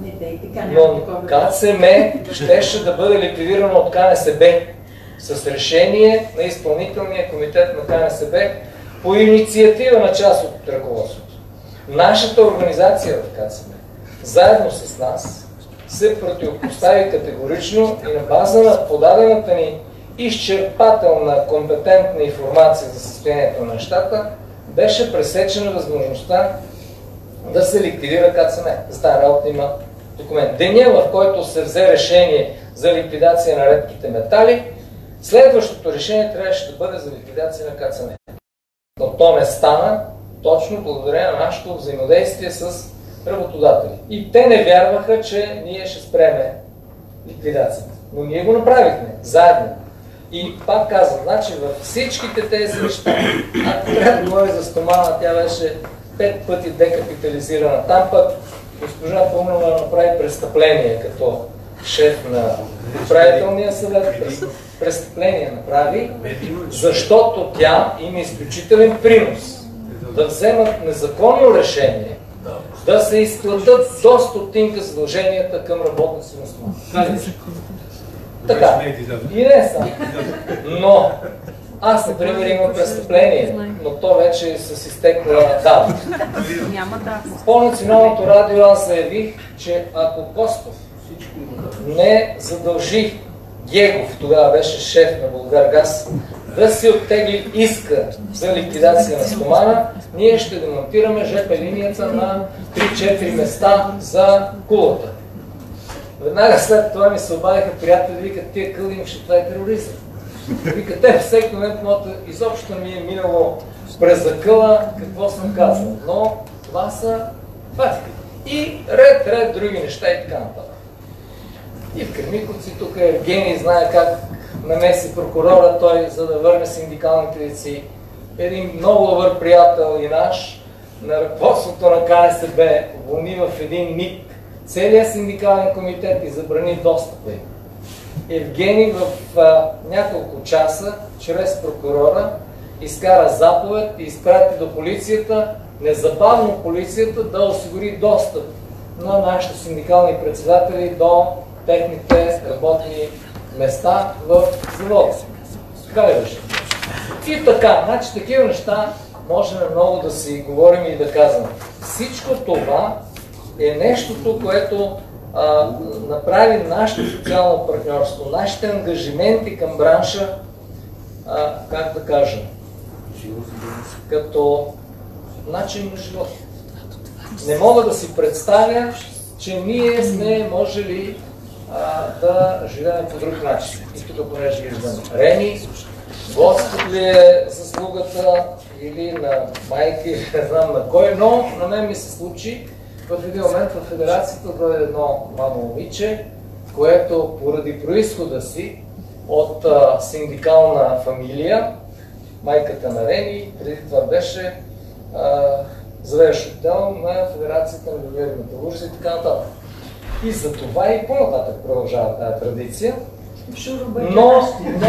Но КЦМ щеше да бъде ликвидирано от КНСБ с решение на изпълнителния комитет на КНСБ по инициатива на част от ръководството. Нашата организация в КЦМ, заедно с нас, се противопостави категорично и на база на подадената ни изчерпателна компетентна информация за състоянието на нещата, беше пресечена възможността да се ликвидира КЦМ. За тази работа има документ. Деня, в който се взе решение за ликвидация на редките метали, следващото решение трябваше да бъде за ликвидация на КЦМ. Но то не стана точно благодарение на нашето взаимодействие с работодатели. И те не вярваха, че ние ще спреме ликвидацията. Но ние го направихме заедно. И пак казвам, значи във всичките тези неща, ако трябва да говоря за стомана, тя беше 5 пъти декапитализирана. Там пък госпожа Пълнова направи престъпление като шеф на управителния съвет. Престъпление направи, защото тя има изключителен принос да вземат незаконно решение да се изплатят до стотинка задълженията към работници на стомана. Така, и не само. Но аз, например, имам престъпление, но то вече е с изтекла дата. По националното радио аз заявих, че ако Костов не задължи Гегов, тогава беше шеф на Булгаргаз, да си оттегли иска за ликвидация на стомана, ние ще демонтираме ЖП линията на 3-4 места за Кулата. Веднага след това ми се обадиха приятели, викат, тия кълимши, това е тероризъм. Викат, те всеки момент моето изобщо ми е минало през закъла какво съм казал. Но това са фактите. И ред други неща и така нататък. И в Кремиковци, тук Евгений знае как намеси прокурора той, за да върне синдикалните лици. Един много добър приятел и наш на ръководството на КНСБ уволни в един миг целият синдикален комитет и забрани достъпа. Евгений в няколко часа, чрез прокурора, изкара заповед и изпрати до полицията, незабавно полицията да осигури достъп на нашите синдикални председатели до техните работни места в завода. Така ли беше? И така, значи такива неща можем много да си говорим и да казваме. Всичко това е нещото, което направи нашето социално партньорство, нашите ангажименти към бранша, как да кажа, като начин на живот. Не мога да си представя, че ние сме можели да живеем по друг начин. И тук, понеже виждам Рени, Господ ли е заслугата или на майка, или не знам на кой, но на мен ми се случи в един момент в федерацията дойде едно младо момиче, което поради произхода си от синдикална фамилия, майката на Рени, преди това беше завеждащ отдел на Федерацията на ювелирни металурзи и така нататък. И за това и по-нататък продължава тази традиция. Но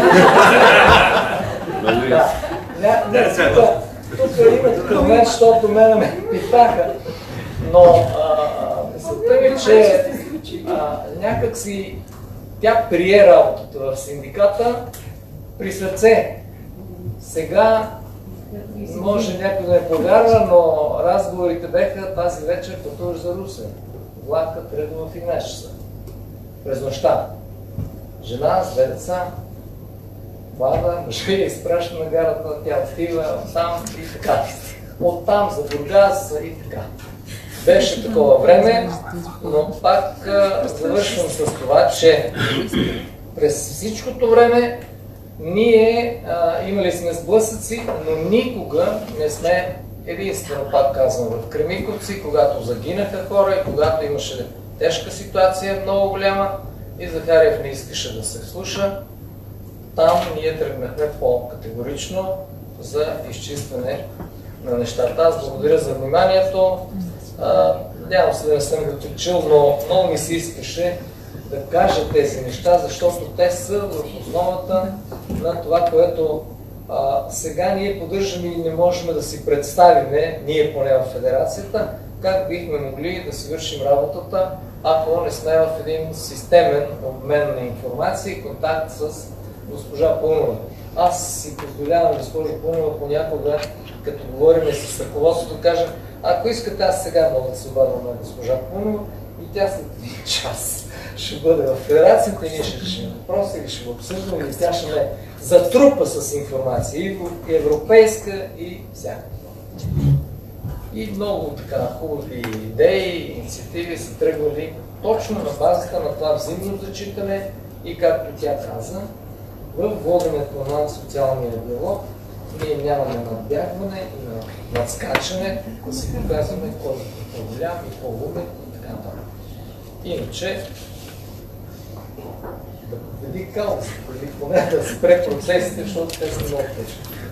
тук има такъв момент, защото мене ме питаха, но мисълта ми, че някак си тя прие работата в синдиката при сърце. Сега може някой да не повярва, но разговорите беха тази вечер пътуваш за Русе. Влака тръгва в 11 часа. През нощта. Жена с две деца, млада, мъжа я изпраща на гарата, тя отива там и така. Оттам за Бургас и така. Беше такова време, но пак завършвам с това, че през всичкото време ние имали сме сблъсъци, но никога не сме, единствено пак казвам, в Кремиковци, когато загинаха хора и когато имаше тежка ситуация, много голяма, и Захариев не искаше да се слуша, там ние тръгнахме по-категорично за изчистване на нещата. Аз благодаря за вниманието. Надявам се да не съм го отключил, но много ми се искаше да кажа тези неща, защото те са в основата на това, което сега ние поддържаме и не можем да си представиме, ние поне в Федерацията, как бихме могли да си вършим работата, ако не сме в един системен обмен на информация и контакт с госпожа Пълнова. Аз си позволявам, госпожа Пълнова, понякога, като говорим с ръководството, кажа, ако искате, аз сега мога да се обадя на госпожа Пълнова и тя след 1 час ще бъде в Федерацията и ние ще решим въпроса или ще го обсъждаме и тя ще ме затрупа с информация, и европейска, и всяка. И много така хубави идеи, инициативи са тръгвали точно на базата на това взаимно зачитане и, както тя каза, в воденето на социалния диалог ние нямаме надбягване и на надскачане, да си показваме кой е по-голям и по-умен и така нататък. Иначе, да победи Калс, преди поне да спре процесите, защото те са много тежки.